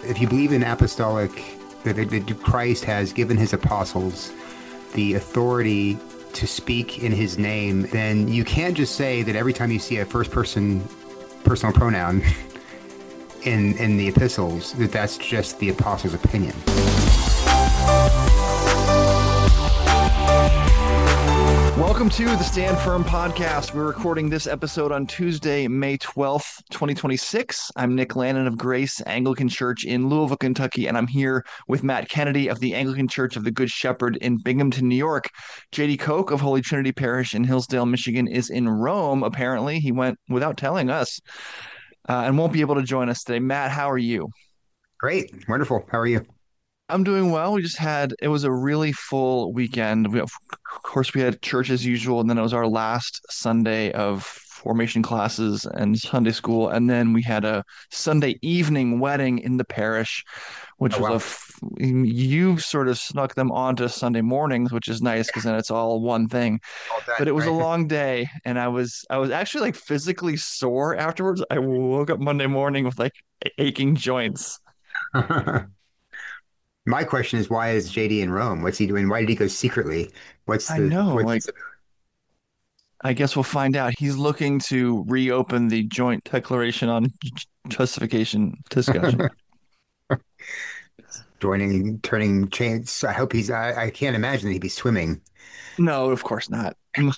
if you believe in apostolic, that Christ has given his apostles the authority to speak in his name, then you can't just say that every time you see a first person personal pronoun in the epistles, that's just the apostles' opinion. Welcome to the Stand Firm podcast. We're recording this episode on Tuesday, May 12th, 2026. I'm Nick Lannon of Grace Anglican Church in Louisville, Kentucky, and I'm here with Matt Kennedy of the Anglican Church of the Good Shepherd in Binghamton, New York. JD Koch of Holy Trinity Parish in Hillsdale, Michigan is in Rome, apparently. He went without telling us and won't be able to join us today. Matt, how are you? Great. Wonderful. How are you? I'm doing well. It was a really full weekend. Of course, we had church as usual, and then it was our last Sunday of formation classes and Sunday school. And then we had a Sunday evening wedding in the parish, which Oh, was wow. you sort of snuck them onto Sunday mornings, which is nice because then it's all one thing. All But done, it was a right? long day, and I was actually like physically sore afterwards. I woke up Monday morning with like aching joints. My question is, why is JD in Rome? What's he doing? Why did he go secretly? I know, What's like, this I guess we'll find out. He's looking to reopen the joint declaration on justification discussion. about? Joining, turning chains. I hope I can't imagine that he'd be swimming. No, of course not.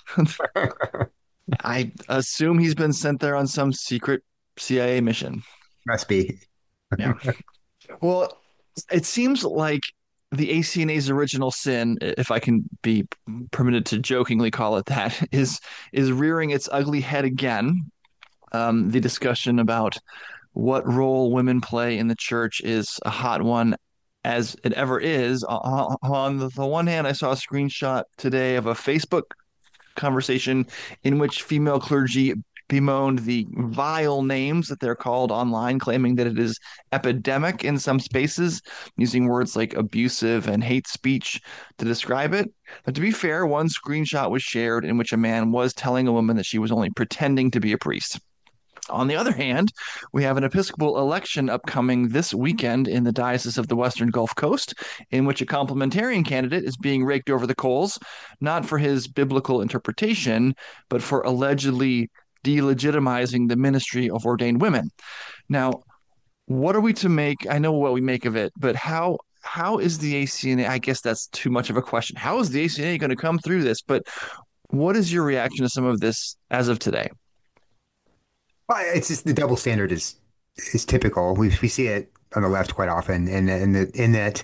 I assume he's been sent there on some secret CIA mission. Must be. Yeah. Well, it seems like the ACNA's original sin, if I can be permitted to jokingly call it that, is rearing its ugly head again. The discussion about what role women play in the church is a hot one as it ever is. On the one hand, I saw a screenshot today of a Facebook conversation in which female clergy bemoaned the vile names that they're called online, claiming that it is epidemic in some spaces, using words like abusive and hate speech to describe it. But to be fair, one screenshot was shared in which a man was telling a woman that she was only pretending to be a priest. On the other hand, we have an Episcopal election upcoming this weekend in the Diocese of the Western Gulf Coast, in which a complementarian candidate is being raked over the coals, not for his biblical interpretation, but for allegedly delegitimizing the ministry of ordained women. Now, what are we to make? I know what we make of it, but how is the ACNA? I guess that's too much of a question. How is the ACNA going to come through this? But what is your reaction to some of this as of today? Well, it's just the double standard is typical. We see it on the left quite often, in that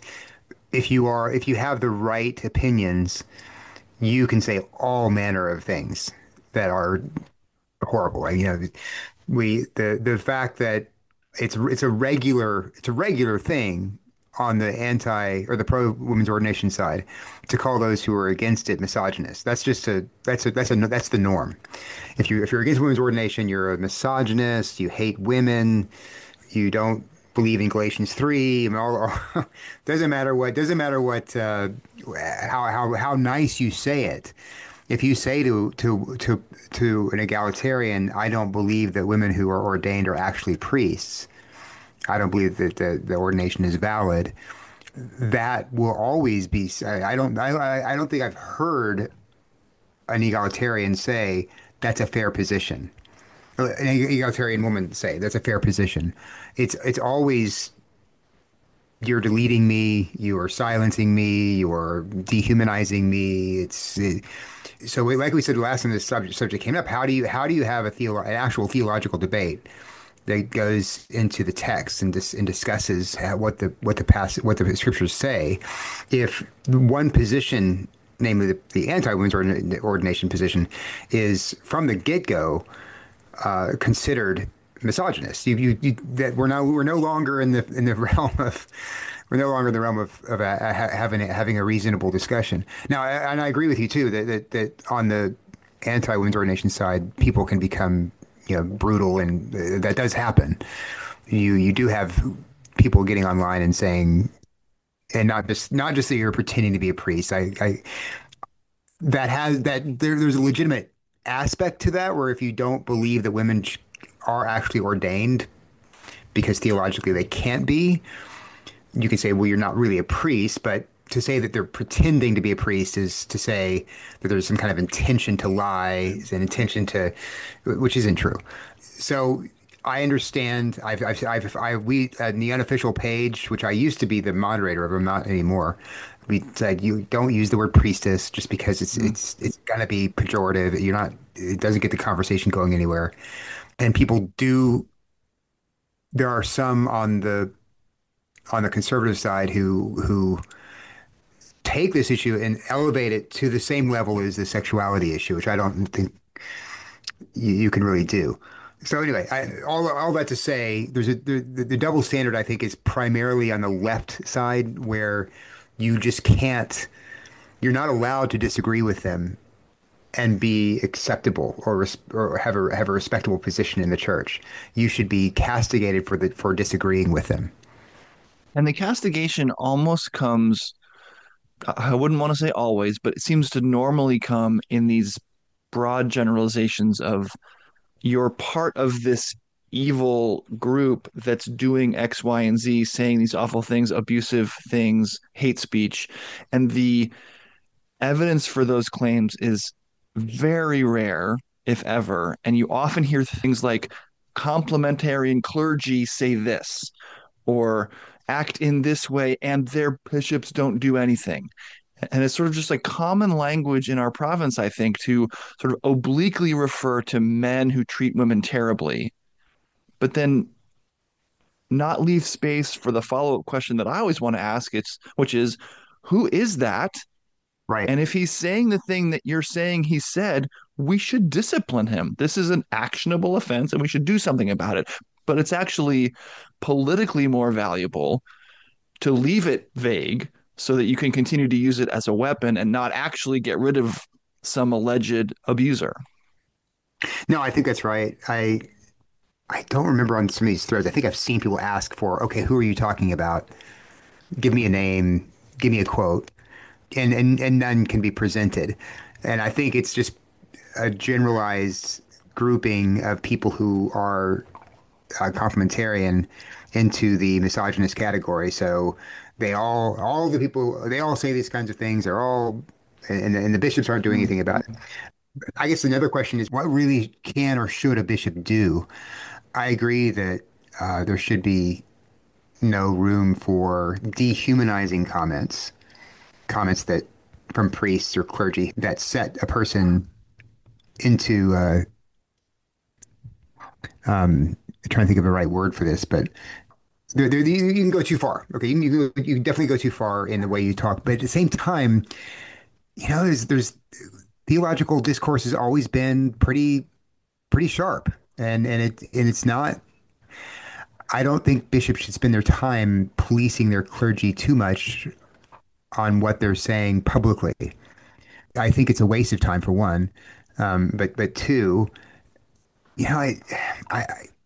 if you have the right opinions, you can say all manner of things that are horrible. Like, the fact that it's a regular thing on the anti or the pro women's ordination side to call those who are against it misogynist. That's the norm. If you're against women's ordination, you're a misogynist. You hate women. You don't believe in Galatians 3. I mean, doesn't matter what how nice you say it. If you say to an egalitarian, I don't believe that women who are ordained are actually priests. I don't believe that the ordination is valid. That will always be. I don't think I've heard an egalitarian say that's a fair position. An egalitarian woman say that's a fair position. It's always you're deleting me, you are silencing me, you are dehumanizing me. So like we said last time this subject came up. How do you have an actual theological debate that goes into the text and discusses what the scriptures say if one position, namely the anti-women's ordination position, is from the get-go considered misogynist. That we're no longer in the realm of having a reasonable discussion. Now, and I agree with you too that on the anti-women's ordination side, people can become brutal, and that does happen. You do have people getting online and saying, and not just that you're pretending to be a priest. I that has that there's a legitimate aspect to that where if you don't believe that women are actually ordained because theologically they can't be, you can say, well, you're not really a priest, but to say that they're pretending to be a priest is to say that there's some kind of intention to lie, an intention to, which isn't true. So I understand. We in the unofficial page, which I used to be the moderator of, I'm not anymore. We said you don't use the word priestess just because Mm. it's gonna be pejorative. You're not. It doesn't get the conversation going anywhere. And people do. There are some on the conservative side who take this issue and elevate it to the same level as the sexuality issue, which I don't think you can really do. So anyway, all that to say, the double standard I think is primarily on the left side where you just can't, you're not allowed to disagree with them and be acceptable or have a respectable position in the church. You should be castigated for disagreeing with them. And the castigation almost comes, I wouldn't want to say always, but it seems to normally come in these broad generalizations of you're part of this evil group that's doing X, Y, and Z, saying these awful things, abusive things, hate speech. And the evidence for those claims is very rare, if ever. And you often hear things like complementarian clergy say this, or act in this way, and their bishops don't do anything. And it's sort of just like common language in our province, I think, to sort of obliquely refer to men who treat women terribly, but then not leave space for the follow-up question that I always want to ask, which is, who is that? Right. And if he's saying the thing that you're saying he said, we should discipline him. This is an actionable offense and we should do something about it. But it's actually politically more valuable to leave it vague so that you can continue to use it as a weapon and not actually get rid of some alleged abuser. No, I think that's right. I don't remember on some of these threads. I think I've seen people ask for, okay, who are you talking about? Give me a name, give me a quote, and none can be presented. And I think it's just a generalized grouping of people who are complementarian into the misogynist category. So all the people, they all say these kinds of things. They're all, and the bishops aren't doing anything about it. I guess another question is, what really can or should a bishop do? I agree that there should be no room for dehumanizing comments that from priests or clergy that set a person into trying to think of the right word for this, but you can go too far. Okay, you can definitely go too far in the way you talk, but at the same time, there's theological discourse has always been pretty sharp, and it's not. I don't think bishops should spend their time policing their clergy too much on what they're saying publicly. I think it's a waste of time for one, but two, you know, I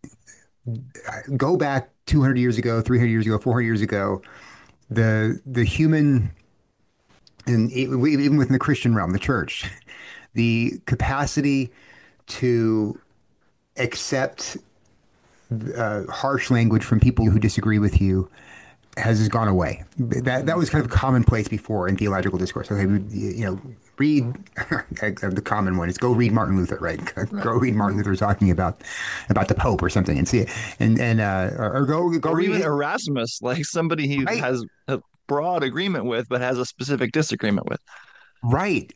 go back 200 years ago, 300 years ago, 400 years ago. The human, and even within the Christian realm, the church, the capacity to accept harsh language from people who disagree with you has gone away. That was kind of commonplace before in theological discourse. Okay, read the common one is go read Martin Luther, right? Go Right. read Martin Luther talking about the Pope or something and see it, and or go Or read even it, Erasmus, like somebody he right, has a broad agreement with, but has a specific disagreement with. right.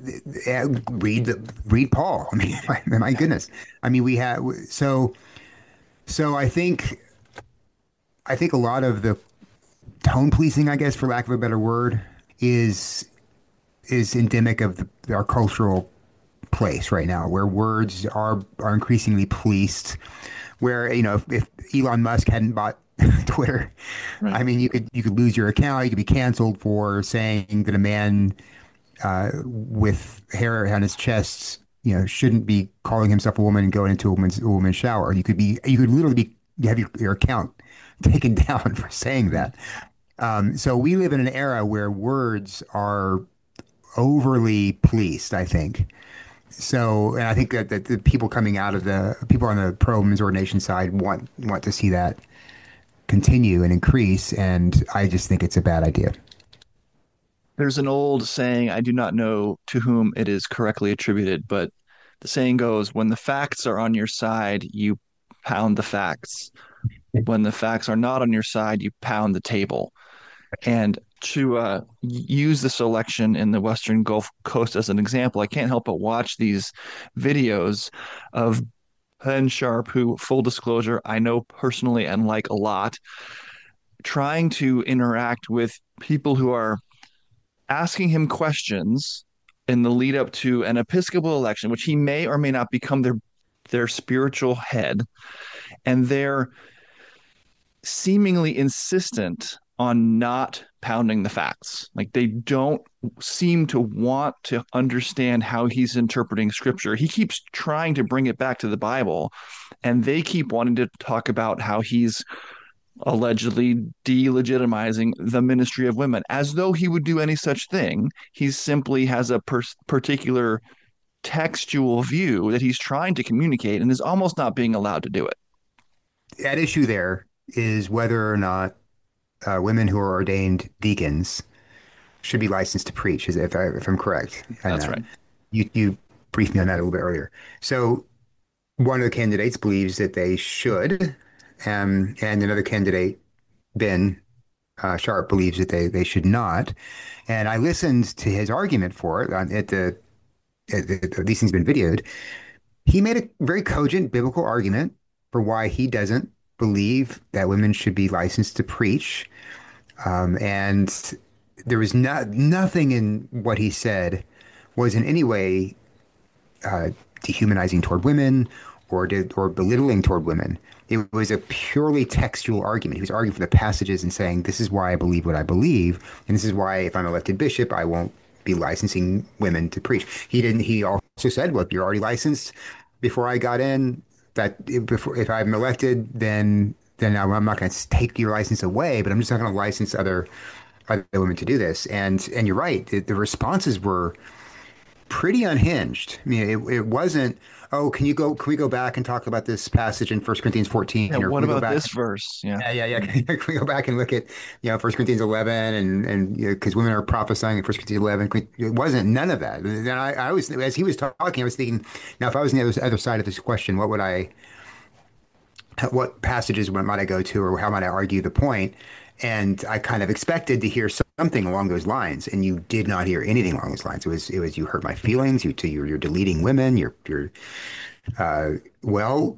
Read Paul. I mean, my goodness. I mean, we have so I think a lot of the tone policing, I guess, for lack of a better word, is is endemic of our cultural place right now, where words are increasingly policed. Where if Elon Musk hadn't bought Twitter, Right. I mean, you could lose your account. You could be canceled for saying that a man with hair on his chest, shouldn't be calling himself a woman and going into a woman's shower. You could literally have your account taken down for saying that. So we live in an era where words are overly policed, I think. So, and I think that the people coming out of the people on the pro women's ordination side want to see that continue and increase, and I just think it's a bad idea. There's an old saying, I do not know to whom it is correctly attributed, but the saying goes, when the facts are on your side, you pound the facts. When the facts are not on your side, you pound the table. And to use this election in the Western Gulf Coast as an example, I can't help but watch these videos of Ben Sharp, who, full disclosure, I know personally and like a lot, trying to interact with people who are asking him questions in the lead up to an Episcopal election, which he may or may not become their spiritual head, and they're seemingly insistent on not pounding the facts. Like they don't seem to want to understand how he's interpreting scripture. He keeps trying to bring it back to the Bible, and they keep wanting to talk about how he's allegedly delegitimizing the ministry of women as though he would do any such thing. He simply has a particular textual view that he's trying to communicate and is almost not being allowed to do it. At issue there is whether or not women who are ordained deacons should be licensed to preach, if I'm correct. And That's right. you briefed me on that a little bit earlier. So one of the candidates believes that they should, and another candidate, Ben Sharp, believes that they should not. And I listened to his argument for it these things have been videoed. He made a very cogent biblical argument for why he doesn't believe that women should be licensed to preach. And there was nothing in what he said was in any way dehumanizing toward women or belittling toward women. It was a purely textual argument. He was arguing for the passages and saying, this is why I believe what I believe. And this is why if I'm elected bishop, I won't be licensing women to preach. He also said, well, you're already licensed before I got in, that if I'm elected, then I'm not going to take your license away, but I'm just not going to license other women to do this. And you're right. The responses were pretty unhinged. I mean, it wasn't, oh, can we go back and talk about this passage in First Corinthians Yeah, 14, or can what we go about back? this verse? Yeah. Yeah. Can we go back and look at, First Corinthians 11 and because women are prophesying in First Corinthians 11. It wasn't none of that. And I was, as he was talking, I was thinking, now if I was on the other side of this question, what passages might I go to, or how might I argue the point? And I kind of expected to hear something along those lines, and you did not hear anything along those lines. It was you hurt my feelings. You're deleting women. Well,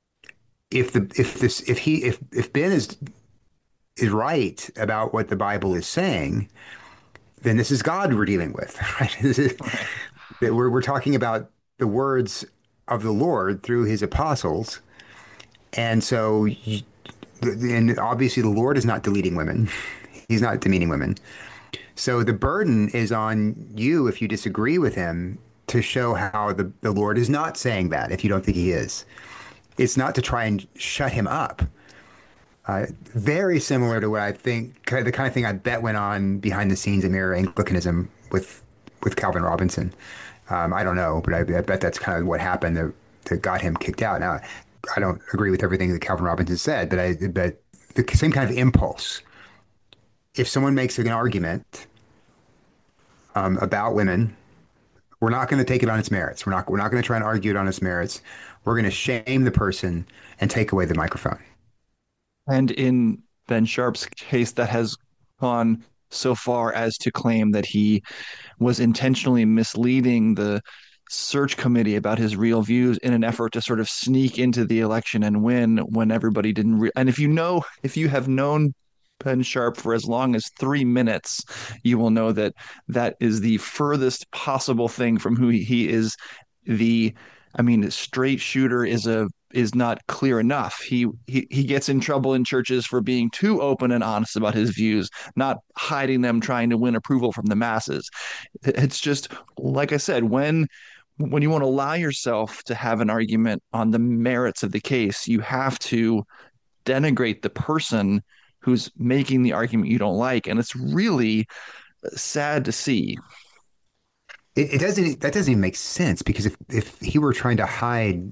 if Ben is right about what the Bible is saying, then this is God we're dealing with, right? Right. That we're talking about the words of the Lord through His apostles, and so. And obviously, the Lord is not deleting women. He's not demeaning women. So the burden is on you if you disagree with him to show how the Lord is not saying that if you don't think he is. It's not to try and shut him up. Very similar to what I think, the kind of thing I bet went on behind the scenes at Mirror Anglicanism with Calvin Robinson. I don't know, but I bet that's kind of what happened that got him kicked out. Now, I don't agree with everything that Calvin Robinson said, but the same kind of impulse. If someone makes an argument about women, we're not going to take it on its merits. We're not going to try and argue it on its merits. We're going to shame the person and take away the microphone. And in Ben Sharp's case, that has gone so far as to claim that he was intentionally misleading the search committee about his real views in an effort to sort of sneak into the election and win when everybody didn't. And if you have known Ben Sharp for as long as 3 minutes, you will know that that is the furthest possible thing from who he is. The, I mean, straight shooter is not clear enough. He gets in trouble in churches for being too open and honest about his views, not hiding them, trying to win approval from the masses. It's just like I said, when you want to allow yourself to have an argument on the merits of the case, you have to denigrate the person who's making the argument you don't like. And it's really sad to see. It doesn't, that doesn't even make sense, because if he were trying to hide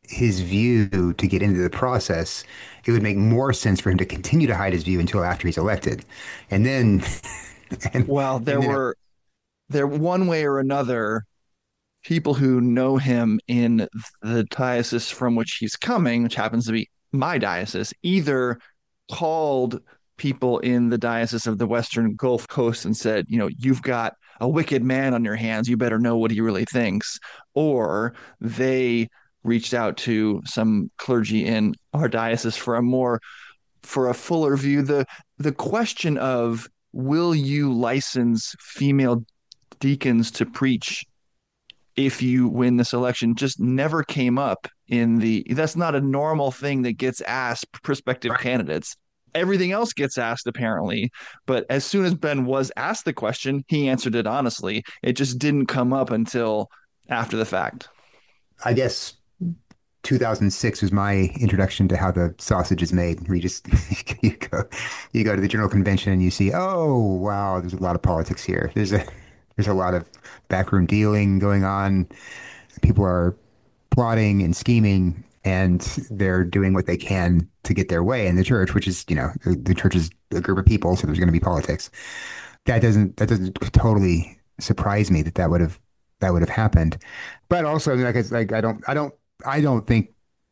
his view to get into the process, it would make more sense for him to continue to hide his view until after he's elected, and then and Well, and then there one way or another, people who know him in the diocese from which he's coming, which happens to be my diocese, either called people in the diocese of the Western Gulf Coast and said, you've got a wicked man on your hands. You better know what he really thinks. Or they reached out to some clergy in our diocese for a fuller view. The question of will you license female deacons to preach if you win this election just never came up in the that's not a normal thing that gets asked prospective right. candidates. Everything else gets asked apparently, but as soon as Ben was asked the question, he answered it honestly. It just didn't come up until after the fact. I guess 2006 was my introduction to how the sausage is made. We just you go you go to the general convention and you see, oh wow, there's a lot of politics here. There's a lot of backroom dealing going on. People are plotting and scheming, and they're doing what they can to get their way in the church, which is, the church is a group of people, so there's going to be politics. That doesn't totally surprise me that would have happened. But also, like I don't think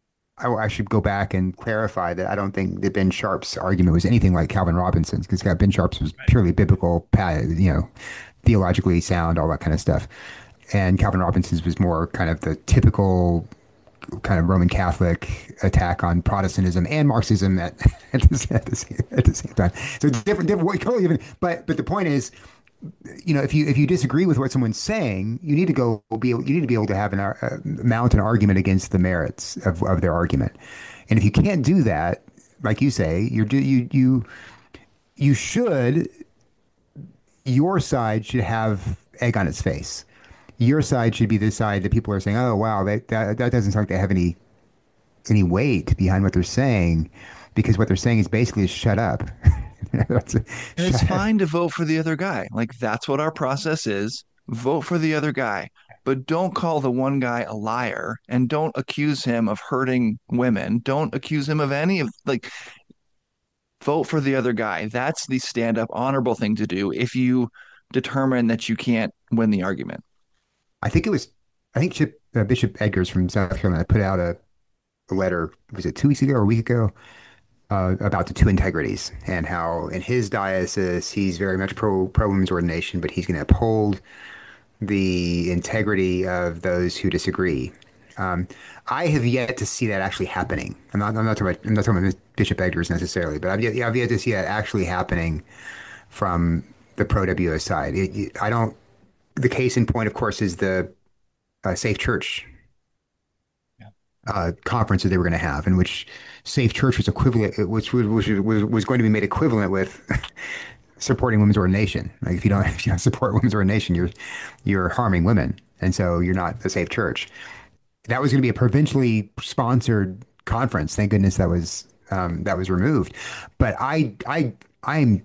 I should go back and clarify that I don't think that Ben Sharp's argument was anything like Calvin Robinson's, because Ben Sharp's was purely biblical, theologically sound, all that kind of stuff. And Calvin Robinson's was more kind of the typical kind of Roman Catholic attack on Protestantism and Marxism at the same time. So it's different way, totally different. But the point is, if you disagree with what someone's saying, you need to be able to have mount an argument against the merits of their argument. And if you can't do that, like you say, you should your side should have egg on its face. Your side should be the side that people are saying, "Oh, wow, that doesn't sound like they have any weight behind what they're saying," because what they're saying is basically shut up. And it's Shut up. fine to vote for the other guy. Like that's what our process is. Vote for the other guy. But don't call the one guy a liar and don't accuse him of hurting women. Don't accuse him of any of like vote for the other guy. That's the stand up honorable thing to do if you determine that you can't win the argument. I think it was, I think Bishop Edgars from South Carolina put out a letter, was it 2 weeks ago or a week ago, about the two integrities and how in his diocese he's very much pro women's ordination, but he's going to uphold the integrity of those who disagree. Um, I have yet to see that actually happening. I'm not talking about Bishop Edgars necessarily, but I've yet to see that actually happening from the pro WO side. I don't. The case in point, of course, is the Safe Church conference that they were going to have, in which Safe Church was equivalent, which was going to be made equivalent with supporting women's ordination. Like if you don't support women's ordination, you're harming women, and so you're not a safe church. That was going to be a provincially sponsored conference. Thank goodness that was removed. But I'm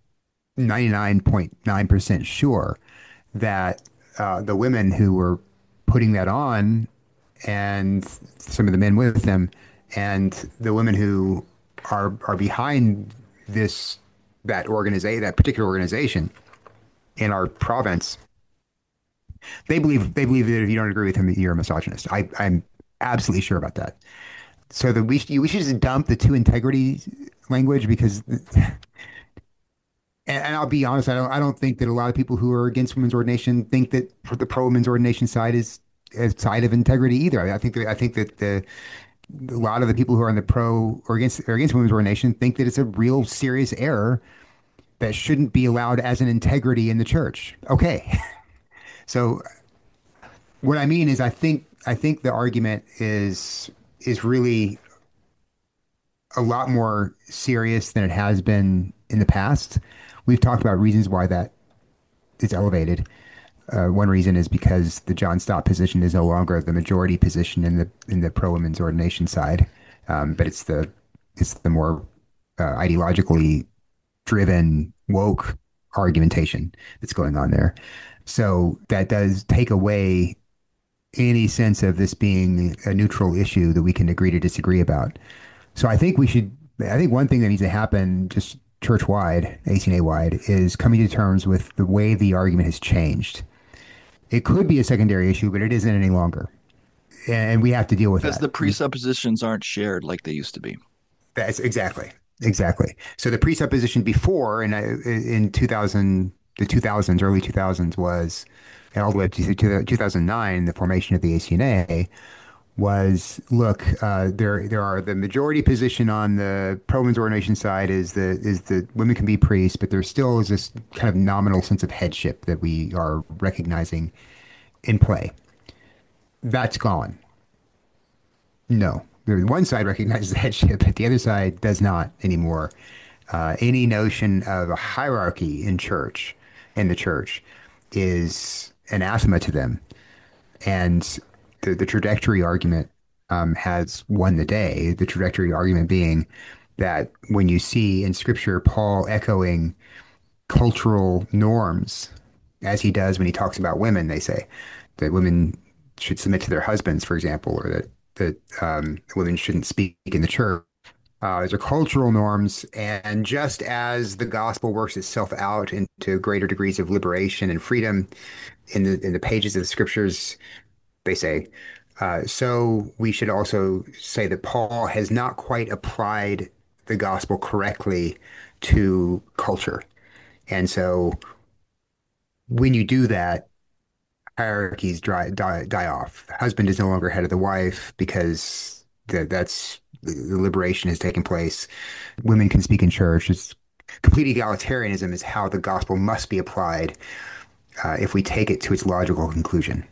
99.9% sure that the women who were putting that on, and some of the men with them, and the women who are behind this that particular organization in our province, they believe that if you don't agree with him, you're a misogynist. I'm absolutely sure about that. So that we should just dump the two integrity language, because and I'll be honest, I don't think that a lot of people who are against women's ordination think that the pro women's ordination side is a side of integrity either. I think that a lot of the people who are on the pro or against women's ordination think that it's a real serious error that shouldn't be allowed as an integrity in the church. Okay. So what I mean is, I think the argument is really a lot more serious than it has been in the past. We've talked about reasons why that is elevated. One reason is because the John Stott position is no longer the majority position in the pro women's ordination side, but it's the more ideologically driven woke argumentation that's going on there. So that does take away any sense of this being a neutral issue that we can agree to disagree about. So I think we should, I think one thing that needs to happen just church wide, ACNA wide, is coming to terms with the way the argument has changed. It could be a secondary issue, but it isn't any longer. And we have to deal with Because that. the presuppositions aren't shared like they used to be. That's exactly. So the presupposition before in 2000, the 2000s, early 2000s was, and all the way up to 2009, the formation of the ACNA was, look, there are the majority position on the pro-women's ordination side is that women can be priests, but there still is this kind of nominal sense of headship that we are recognizing in play. That's gone. No. One side recognizes the headship, but the other side does not anymore. Any notion of a hierarchy in the church, is anathema to them. And the trajectory argument has won the day. The trajectory argument being that when you see in Scripture Paul echoing cultural norms, as he does when he talks about women, they say that women should submit to their husbands, for example, or that women shouldn't speak in the church. Those are cultural norms, and just as the gospel works itself out into greater degrees of liberation and freedom in the pages of the scriptures, they say, so we should also say that Paul has not quite applied the gospel correctly to culture. And so when you do that, hierarchies die off. The husband is no longer head of the wife because that's the liberation has taken place. Women can speak in church. It's complete egalitarianism is how the gospel must be applied if we take it to its logical conclusion.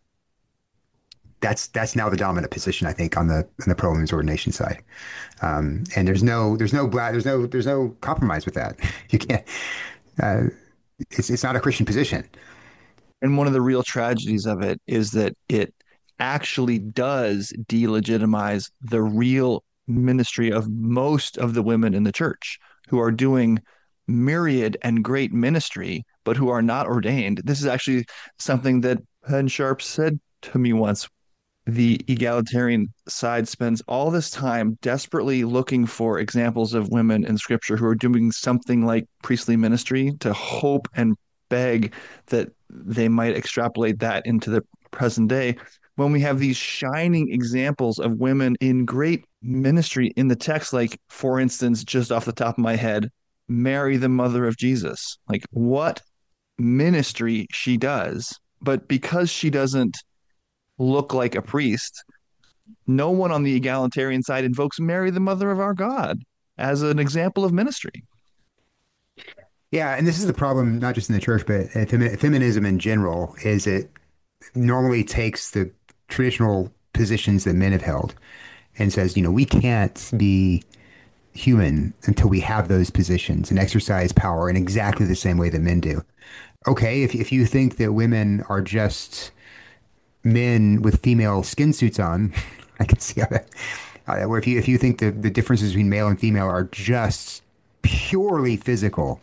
That's now the dominant position, I think, on the pro women's ordination side. And there's no compromise with that. You can't. Uh, it's not a Christian position. And one of the real tragedies of it is that it actually does delegitimize the real ministry of most of the women in the church who are doing myriad and great ministry, but who are not ordained. This is actually something that Penn Sharp said to me once. The egalitarian side spends all this time desperately looking for examples of women in scripture who are doing something like priestly ministry to hope and beg that they might extrapolate that into the present day. When we have these shining examples of women in great ministry in the text, like, for instance, just off the top of my head, Mary, the mother of Jesus, like what ministry she does. But because she doesn't look like a priest, no one on the egalitarian side invokes Mary, the mother of our God, as an example of ministry. Yeah, and this is the problem, not just in the church, but feminism in general, is it normally takes the traditional positions that men have held and says, we can't be human until we have those positions and exercise power in exactly the same way that men do. Okay, if you think that women are just men with female skin suits on, I can see how that. Where if you think the differences between male and female are just purely physical,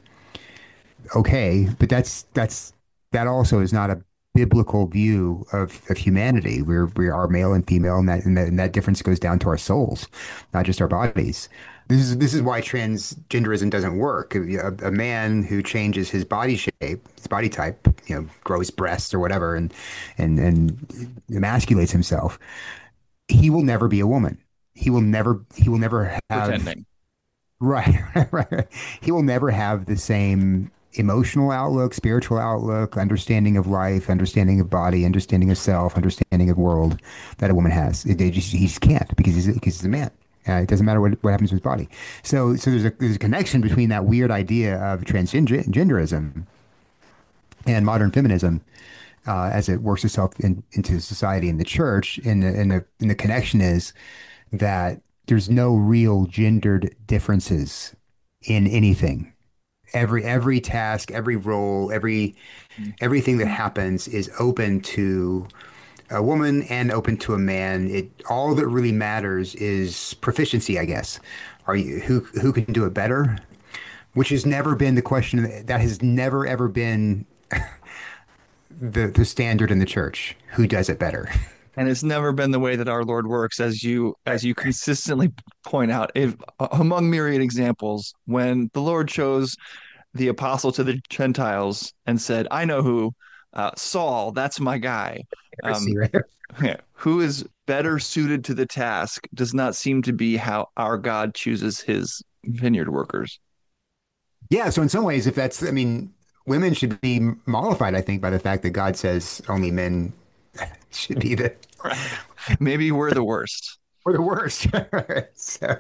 okay, but that also is not a biblical view of humanity. We are male and female, and that difference goes down to our souls, not just our bodies. This is why transgenderism doesn't work. A man who changes his body shape, his body type, grows breasts or whatever, and emasculates himself, he will never be a woman. He will never have. Pretending. Right, right. He will never have the same emotional outlook, spiritual outlook, understanding of life, understanding of body, understanding of self, understanding of world that a woman has. He just can't because he's a man. It doesn't matter what happens to his body. So there's a connection between that weird idea of transgenderism and modern feminism as it works itself into society and the church. And the connection is that there's no real gendered differences in anything. Every task, every role, everything that happens is open to a woman and open to a man. It all that really matters is proficiency, I guess. Are you who can do it better? Which has never been the question. That has never ever been the standard in the church. Who does it better? And it's never been the way that our Lord works, as you consistently point out. If among myriad examples, when the Lord chose the apostle to the Gentiles and said, "I know who, Saul, that's my guy." See, Um, right? who is better suited to the task does not seem to be how our God chooses his vineyard workers. Yeah. So in some ways, if that's, I mean, women should be mollified, I think, by the fact that God says only men should be the Right. Maybe we're the worst. or the worst. So,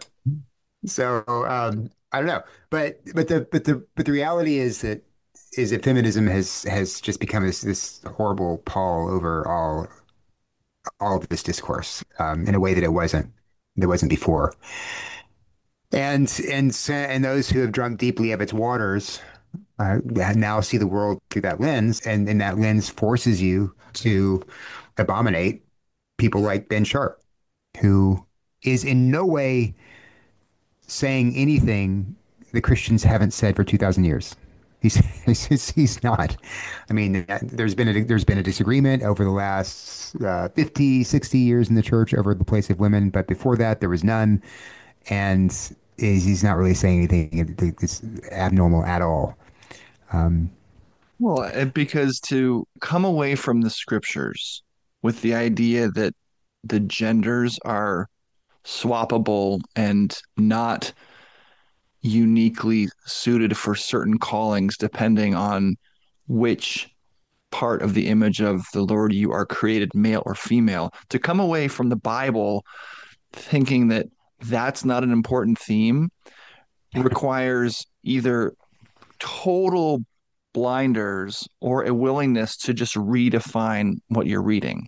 I don't know, but the reality is that feminism has just become this horrible pall over all of this discourse in a way that wasn't before. And those who have drunk deeply of its waters now see the world through that lens, and that lens forces you to abominate people like Ben Sharp, who is in no way saying anything the Christians haven't said for 2,000 years. He's, he's not. I mean, there's been a disagreement over the last 50, 60 years in the church over the place of women, but before that there was none, and he's not really saying anything that's abnormal at all. Um, Well, because to come away from the scriptures with the idea that the genders are swappable and not uniquely suited for certain callings, depending on which part of the image of the Lord you are created, male or female, to come away from the Bible thinking that that's not an important theme requires either total blinders or a willingness to just redefine what you're reading.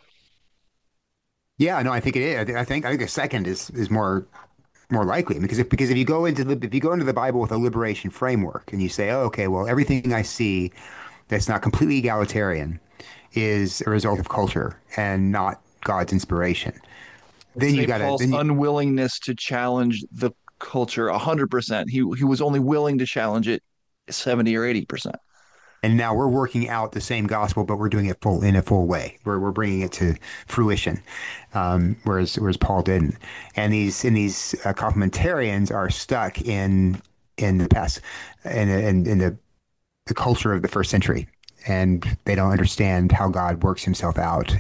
yeah, no, I think it is. I think the second is more likely because if you go into the Bible with a liberation framework and you say, oh, okay, well, everything I see that's not completely egalitarian is a result of culture and not God's inspiration. Then you St. got to Paul's then you, unwillingness to challenge the culture 100%. He was only willing to challenge it 70 or 80%. and now we're working out the same gospel, but we're doing it in a full way. We're bringing it to fruition, whereas Paul didn't. And these complementarians are stuck in the past in the culture of the first century, and they don't understand how God works Himself out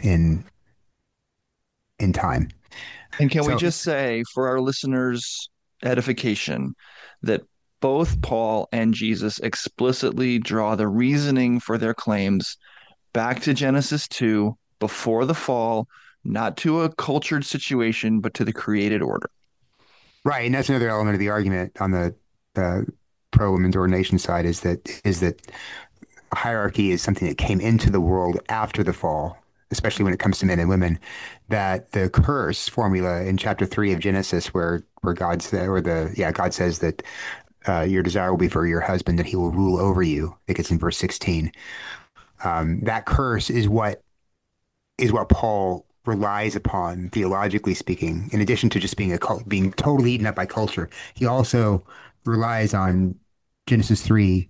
in time. And can we So just say, for our listeners' edification, that both Paul and Jesus explicitly draw the reasoning for their claims back to Genesis 2 before the fall, not to a cultured situation, but to the created order. right, and that's another element of the argument on the pro women's ordination side is that hierarchy is something that came into the world after the fall, especially when it comes to men and women. That the curse formula in chapter 3 of Genesis, where God said, or the yeah, God says that your desire will be for your husband, that he will rule over you. I think it's in verse 16. That curse is what Paul relies upon theologically speaking. In addition to just being totally eaten up by culture, he also relies on Genesis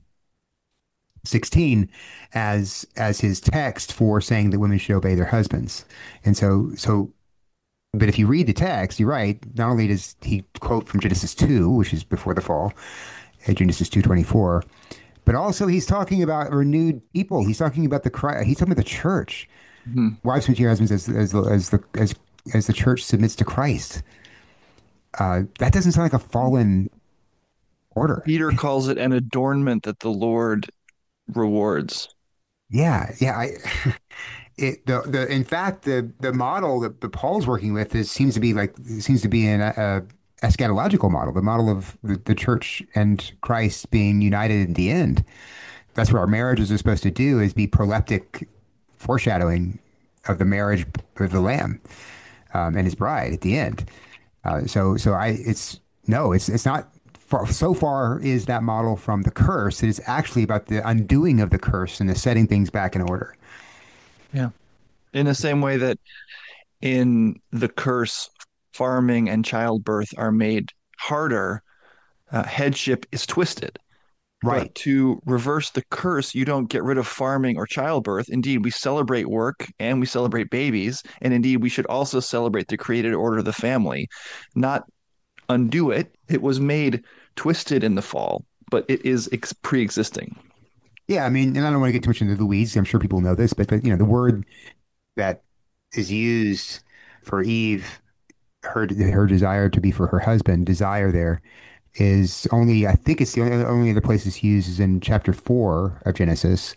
3:16 as his text for saying that women should obey their husbands. And but if you read the text, you're right. Not only does he quote from Genesis 2, which is before the fall, Genesis 2:24, but also he's talking about renewed people. He's talking about he's talking about the church. Mhm. Wives submit to your husbands as the church submits to Christ. That doesn't sound like a fallen order. Peter calls it an adornment that the Lord rewards. Yeah, yeah. The in fact the model that Paul's working with seems to be a eschatological model, the model of the church and Christ being united in the end. That's what our marriages are supposed to do, is be proleptic foreshadowing of the marriage of the Lamb and His bride at the end. So it's no, it's not. So far is that model from the curse. It is actually about the undoing of the curse and the setting things back in order. Yeah. In the same way that in the curse, farming and childbirth are made harder, headship is twisted. Right. But to reverse the curse, you don't get rid of farming or childbirth. Indeed, we celebrate work and we celebrate babies. And indeed, we should also celebrate the created order of the family, not undo it. It was made twisted in the fall, but it is pre-existing. Yeah, I mean, and I don't want to get too much into the weeds. I'm sure people know this, but the word that is used for Eve, her desire to be for her husband, desire there is only, I think it's the only other place it's used is in chapter 4 of Genesis,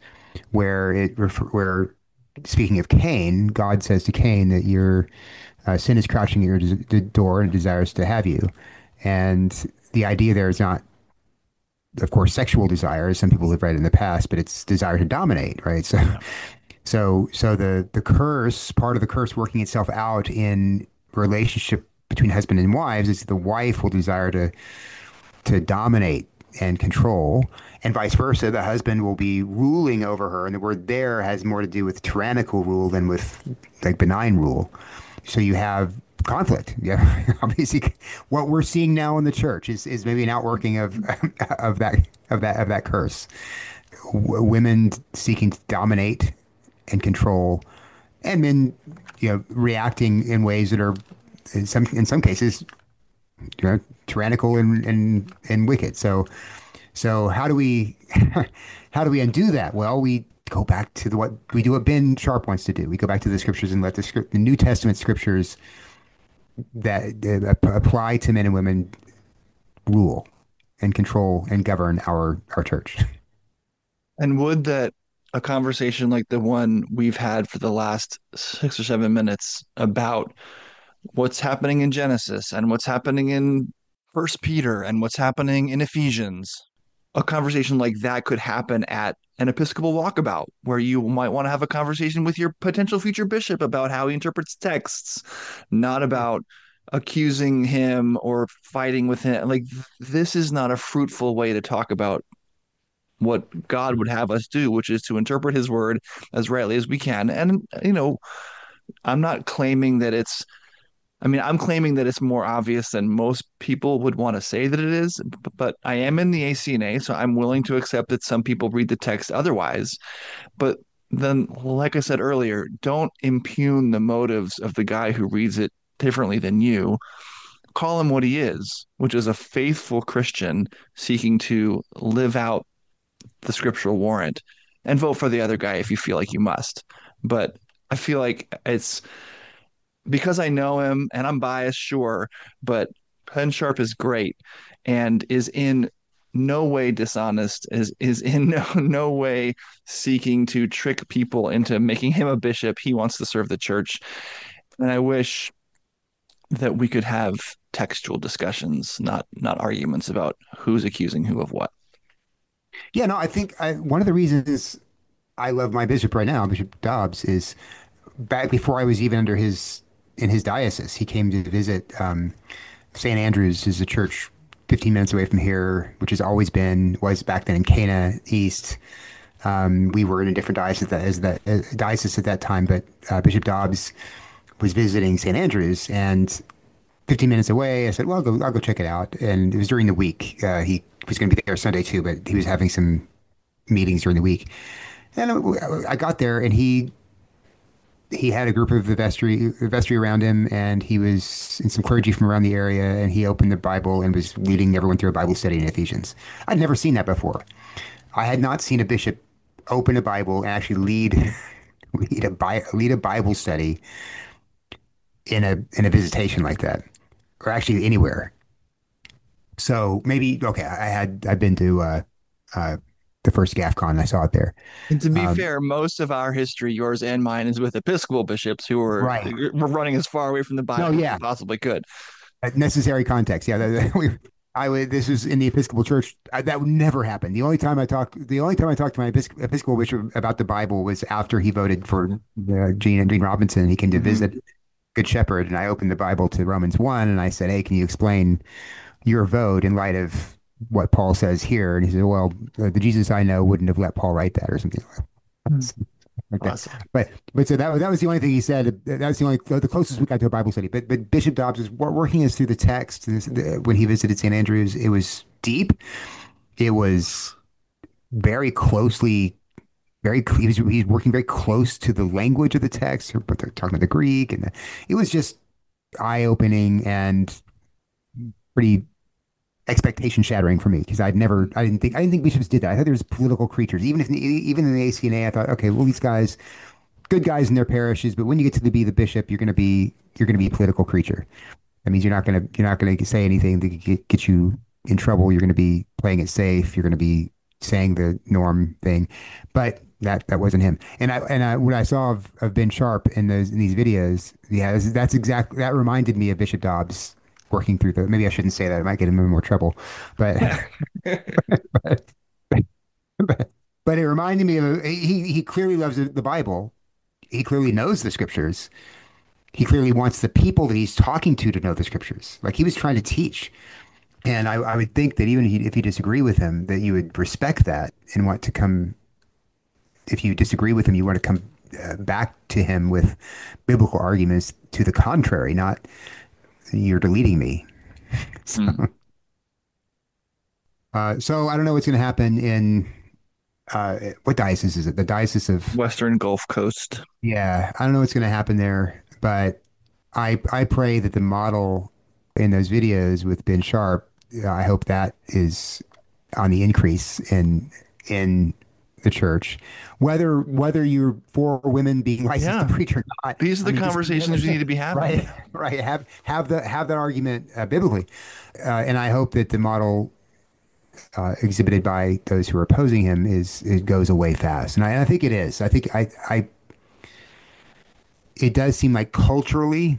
where speaking of Cain, God says to Cain that your sin is crouching at your door and it desires to have you. And the idea there is not, of course, sexual desire, as some people have read in the past, but it's desire to dominate, right? So, Yeah. the curse, part of the curse working itself out in relationship between husband and wives is the wife will desire to dominate and control, and vice versa. The husband will be ruling over her, and the word there has more to do with tyrannical rule than with like benign rule. So you have conflict. Yeah, obviously, what we're seeing now in the church is maybe an outworking of of that curse. Women seeking to dominate and control, and men, reacting in ways that are in some cases, tyrannical and wicked. So how do we how do we undo that? Well, we go back to what we do what Ben Sharp wants to do. We go back to the scriptures and let the New Testament scriptures that apply to men and women rule and control and govern our church. And would that a conversation like the one we've had for the last 6 or 7 minutes about what's happening in Genesis and what's happening in First Peter and what's happening in Ephesians, a conversation like that could happen at an Episcopal walkabout where you might want to have a conversation with your potential future bishop about how he interprets texts, not about accusing him or fighting with him. Like, this is not a fruitful way to talk about what God would have us do, which is to interpret his word as rightly as we can. And, I'm not claiming that it's, I mean, I'm claiming that it's more obvious than most people would want to say that it is, but I am in the ACNA, so I'm willing to accept that some people read the text otherwise. But then, like I said earlier, don't impugn the motives of the guy who reads it differently than you. Call him what he is, which is a faithful Christian seeking to live out the scriptural warrant, and vote for the other guy if you feel like you must. But I feel like it's because I know him and I'm biased, sure, but Penn Sharp is great and is in no way dishonest, is in no way seeking to trick people into making him a bishop. He wants to serve the church. And I wish that we could have textual discussions, not arguments about who's accusing who of what. Yeah, no, I think one of the reasons I love my bishop right now, Bishop Dobbs, is back before I was even under his in his diocese. He came to visit St. Andrews is a church 15 minutes away from here, which has always been was back then in Cana East. We were in a different diocese diocese at that time, but Bishop Dobbs was visiting St. Andrews, and 15 minutes away, I said, "Well, I'll go check it out." And it was during the week. He was going to be there Sunday too, but he was having some meetings during the week. And I got there, and he had a group of the vestry around him, and he was in some clergy from around the area, and he opened the Bible and was leading everyone through a Bible study in Ephesians. I'd never seen that before. I had not seen a bishop open a Bible and actually lead a Bible study in a visitation like that, or actually anywhere. So maybe okay, I've been to uh, the first GAFCON. I saw it there. And to be Um, fair, most of our history, yours and mine, is with Episcopal bishops who right. were running as far away from the No, Bible as they yeah. possibly could. Necessary context. Yeah, I would. This was in the Episcopal Church. That would never happen. The only time I talked to my Episcopal bishop about the Bible was after he voted for Gene Robinson. He came to Mhm. visit Good Shepherd, and I opened the Bible to Romans 1, and I said, "Hey, can you explain your vote in light of what Paul says here?" And he said, "Well, the Jesus I know wouldn't have let Paul write that, or something like that." Awesome. But so that was the only thing he said. That's the closest we got to a Bible study. But Bishop Dobbs is working us through the text. When he visited St. Andrews, it was deep. It was. very closely, he's working very close to the language of the text, but they're talking about the Greek, and it was just eye opening and pretty expectation shattering for me because I didn't think bishops did that. I thought there was political creatures. Even in the ACNA, I thought, okay, well, these guys, good guys in their parishes, but when you get to be the bishop, you're gonna be a political creature. That means you're not gonna say anything that could get you in trouble. You're gonna be playing it safe. You're gonna be saying the norm thing, but that wasn't him. And I what I saw of Ben Sharp in these videos, yeah, that reminded me of Bishop Dobbs working through the. Maybe I shouldn't say that. It might get him in more trouble, but but but it reminded me of he clearly loves the Bible. He clearly knows the scriptures. He clearly wants the people that he's talking to know the scriptures. Like he was trying to teach. And I would think that even if you disagree with him, that you would respect that and want to come, if you disagree with him, you want to come back to him with biblical arguments to the contrary, not you're deleting me. So, Mm. so I don't know what's going to happen in what diocese is it? The diocese of, Western Gulf Coast. yeah, I don't know what's going to happen there, but I pray that the model in those videos with Ben Sharp, I hope that is on the increase in the church. Whether you're for women being licensed to Yeah, preach or not, these are I the mean, just conversations we need to be having. right, right. Have that argument biblically, and I hope that the model exhibited by those who are opposing him is it goes away fast, and I think it is. I think I it does seem like culturally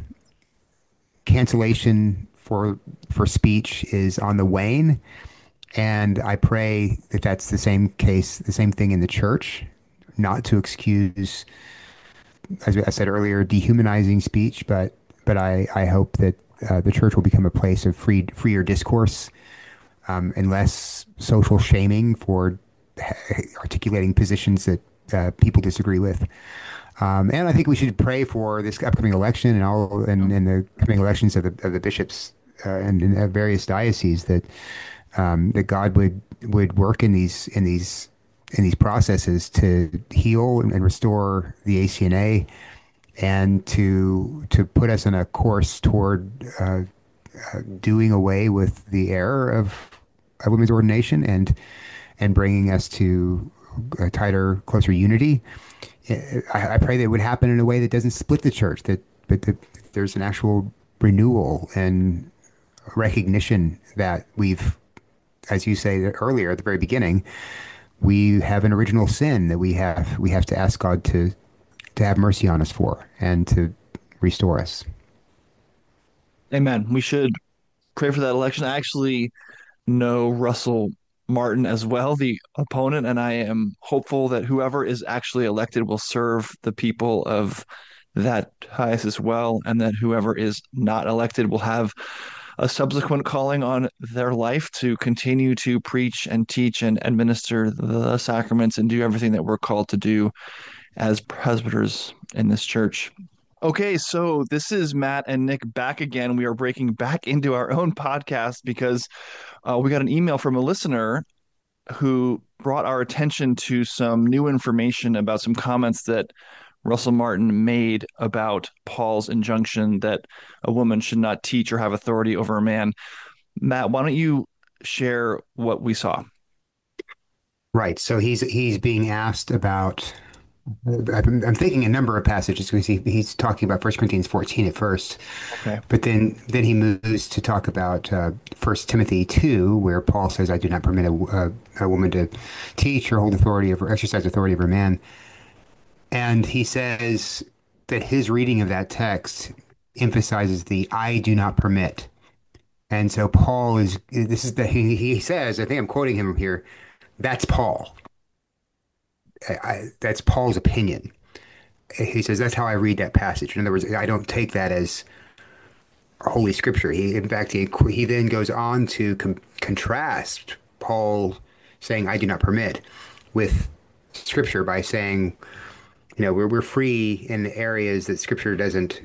cancellation for speech is on the wane, and I pray that that's the same case, the same thing in the church, not to excuse, as I said earlier, dehumanizing speech, but I hope that the church will become a place of freer discourse and less social shaming for articulating positions that people disagree with. And I think we should pray for this upcoming election and the coming elections of the bishops and in various dioceses that God would work in these processes to heal and restore the ACNA and to put us on a course toward doing away with the error of women's ordination and bringing us to a tighter, closer unity. I pray that it would happen in a way that doesn't split the church, that there's an actual renewal and recognition that we've, as you say earlier at the very beginning, we have an original sin that we have to ask God to have mercy on us for and to restore us. Amen. We should pray for that election. I actually know Russell Martin as well, the opponent, and I am hopeful that whoever is actually elected will serve the people of that diocese well, and that whoever is not elected will have a subsequent calling on their life to continue to preach and teach and administer the sacraments and do everything that we're called to do as presbyters in this church. Okay, so this is Matt and Nick back again. We are breaking back into our own podcast because we got an email from a listener who brought our attention to some new information about some comments that Russell Martin made about Paul's injunction that a woman should not teach or have authority over a man. Matt, why don't you share what we saw? Right. So he's being asked about. I'm thinking a number of passages because he's talking about 1 Corinthians 14 at first, Okay. but then he moves to talk about 1 Timothy 2, where Paul says, "I do not permit a woman to teach or hold authority over exercise authority over a man." And he says that his reading of that text emphasizes the "I do not permit." And so Paul is this is the he says, I think I'm quoting him here, that's Paul. That's Paul's opinion. He says that's how I read that passage. In other words, I don't take that as Holy Scripture. In fact, he then goes on to contrast Paul saying, "I do not permit," with Scripture by saying, we're free in areas that Scripture doesn't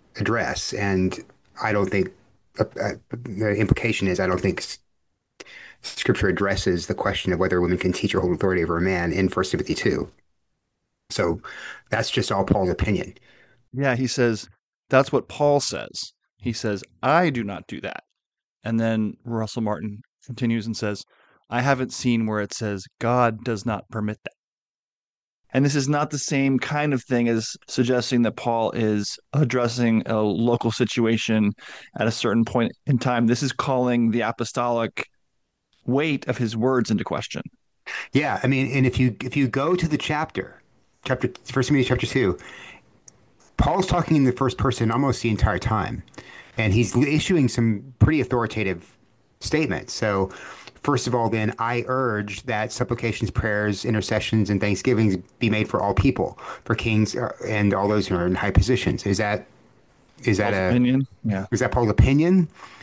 address, and I don't think the implication is I don't think Scripture addresses the question of whether women can teach or hold authority over a man in First Timothy 2. So that's just all Paul's opinion. Yeah, he says, that's what Paul says. He says, I do not do that. And then Russell Martin continues and says, I haven't seen where it says God does not permit that. And this is not the same kind of thing as suggesting that Paul is addressing a local situation at a certain point in time. This is calling the apostolic weight of his words into question. Yeah, I mean, and if you go to the chapter First Timothy chapter 2, Paul's talking in the first person almost the entire time, and he's issuing some pretty authoritative statements. So, first of all, then I urge that supplications, prayers, intercessions, and thanksgivings be made for all people, for kings and all those who are in high positions. Is that Paul's a opinion. Yeah. is that Paul's opinion?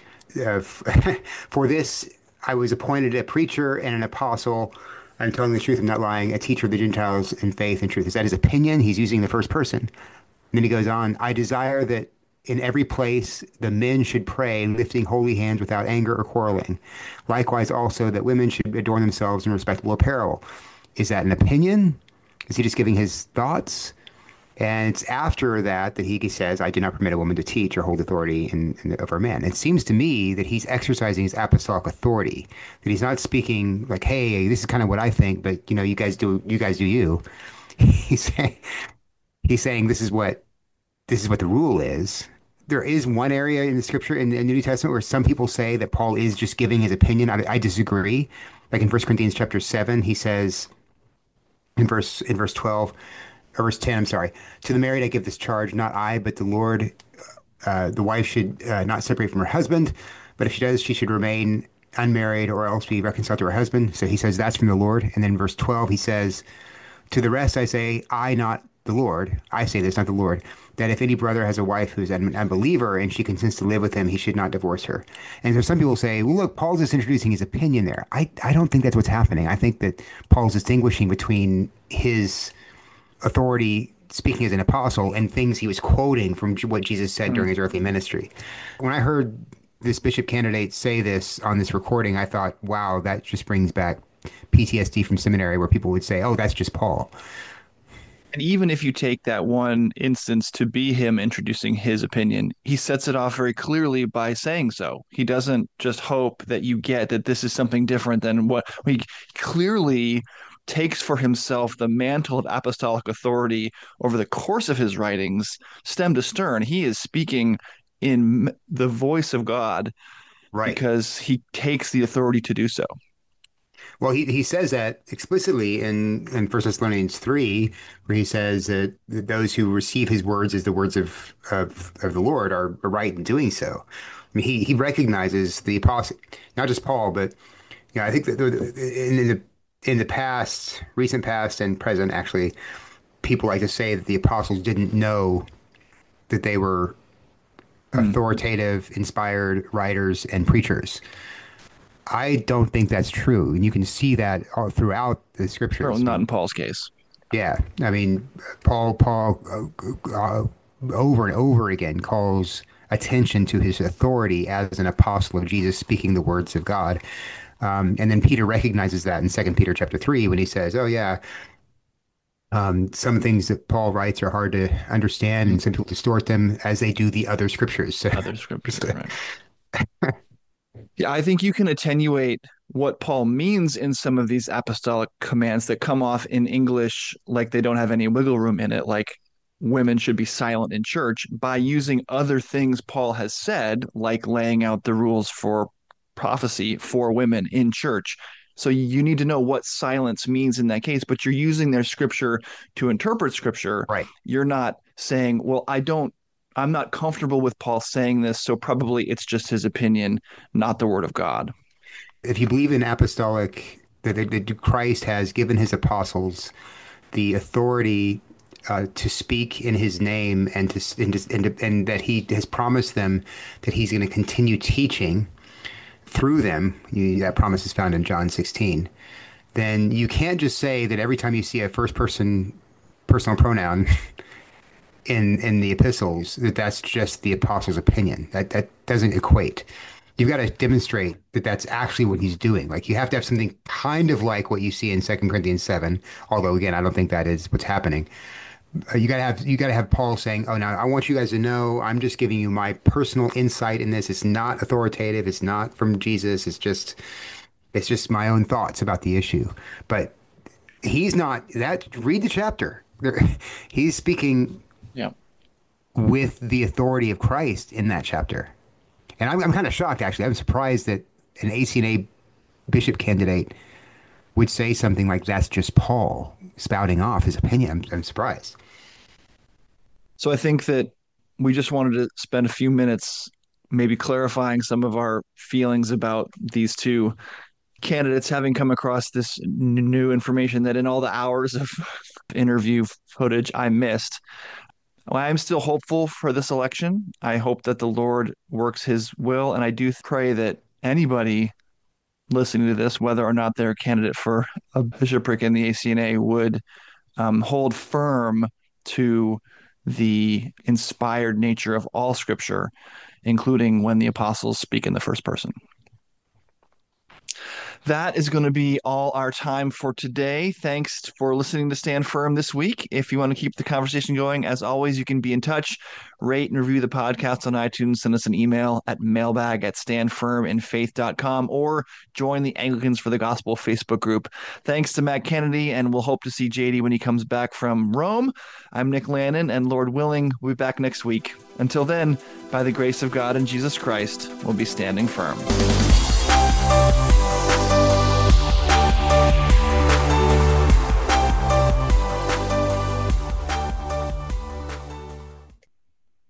For this, I was appointed a preacher and an apostle. I'm telling the truth. I'm not lying. A teacher of the Gentiles in faith and truth. Is that his opinion? He's using the first person. And then he goes on, I desire that in every place the men should pray, lifting holy hands without anger or quarreling. Likewise, also that women should adorn themselves in respectable apparel. Is that an opinion? Is he just giving his thoughts? And it's after that that he says, I do not permit a woman to teach or hold authority over a man. It seems to me that he's exercising his apostolic authority, that he's not speaking like, hey, this is kind of what I think, but you guys do you. He's saying, he's saying this is what the rule is. There is one area in the scripture in the New Testament where some people say that Paul is just giving his opinion. I disagree. Like in First Corinthians chapter 7, he says in verse 12, or verse 10, I'm sorry. To the married I give this charge, not I, but the Lord. The wife should not separate from her husband, but if she does, she should remain unmarried or else be reconciled to her husband. So he says that's from the Lord. And then in verse 12, he says, to the rest I say, I, not the Lord. I say this, not the Lord, that if any brother has a wife who's an unbeliever and she consents to live with him, he should not divorce her. And so some people say, well, look, Paul's just introducing his opinion there. I don't think that's what's happening. I think that Paul's distinguishing between his authority speaking as an apostle and things he was quoting from what Jesus said Hmm. during his earthly ministry. When I heard this bishop candidate say this on this recording, I thought, wow, that just brings back PTSD from seminary where people would say, oh, that's just Paul. And even if you take that one instance to be him introducing his opinion, he sets it off very clearly by saying so. He doesn't just hope that you get that this is something different than what he clearly takes for himself the mantle of apostolic authority over the course of his writings, stem to stern. He is speaking in the voice of God Right. because he takes the authority to do so. Well, he says that explicitly in First Thessalonians 3, where he says that those who receive his words as the words of the Lord are right in doing so. I mean, he recognizes the apostle, not just Paul, but I think that in the past, recent past and present, actually, people like to say that the apostles didn't know that they were Hmm. authoritative, inspired writers and preachers. I don't think that's true, and you can see that all throughout the Certainly scriptures. I not in mean, Paul's case. yeah, I mean, Paul, over and over again calls attention to his authority as an apostle of Jesus, speaking the words of God. And then Peter recognizes that in Second Peter chapter 3 when he says, "Oh yeah, some things that Paul writes are hard to understand, Hmm. and some people distort them as they do the other scriptures." So, Other scriptures, right? Yeah, I think you can attenuate what Paul means in some of these apostolic commands that come off in English like they don't have any wiggle room in it, like women should be silent in church, by using other things Paul has said, like laying out the rules for prophecy for women in church. So you need to know what silence means in that case, but you're using their scripture to interpret scripture. right. You're not saying, well, I'm not comfortable with Paul saying this, so probably it's just his opinion, not the word of God. If you believe in apostolic, that Christ has given his apostles the authority to speak in his name and that he has promised them that he's going to continue teaching through them. That promise is found in John 16. Then you can't just say that every time you see a first person personal pronoun in the epistles that that's just the apostle's opinion. That doesn't equate. You've got to demonstrate that that's actually what he's doing. Like you have to have something kind of like what you see in Second Corinthians 7, although again, I don't think that is what's happening. You got to have Paul saying, "Oh, now I want you guys to know I'm just giving you my personal insight in this. It's not authoritative. It's not from Jesus. It's just my own thoughts about the issue." But he's not that. Read the chapter. He's speaking Yeah. with the authority of Christ in that chapter. And I'm kind of shocked, actually. I'm surprised that an ACNA bishop candidate would say something like that's just Paul spouting off his opinion. I'm surprised. So I think that we just wanted to spend a few minutes maybe clarifying some of our feelings about these two candidates, having come across this new information that in all the hours of interview footage I missed. Well, I'm still hopeful for this election. I hope that the Lord works his will. And I do pray that anybody listening to this, whether or not they're a candidate for a bishopric in the ACNA, would hold firm to the inspired nature of all scripture, including when the apostles speak in the first person. That is going to be all our time for today. Thanks for listening to Stand Firm this week. If you want to keep the conversation going, as always, you can be in touch, rate and review the podcast on iTunes, send us an email at mailbag@standfirminfaith.com, or join the Anglicans for the Gospel Facebook group. Thanks to Matt Kennedy, and we'll hope to see JD when he comes back from Rome. I'm Nick Lannon, and Lord willing, we'll be back next week. Until then, by the grace of God and Jesus Christ, we'll be standing firm.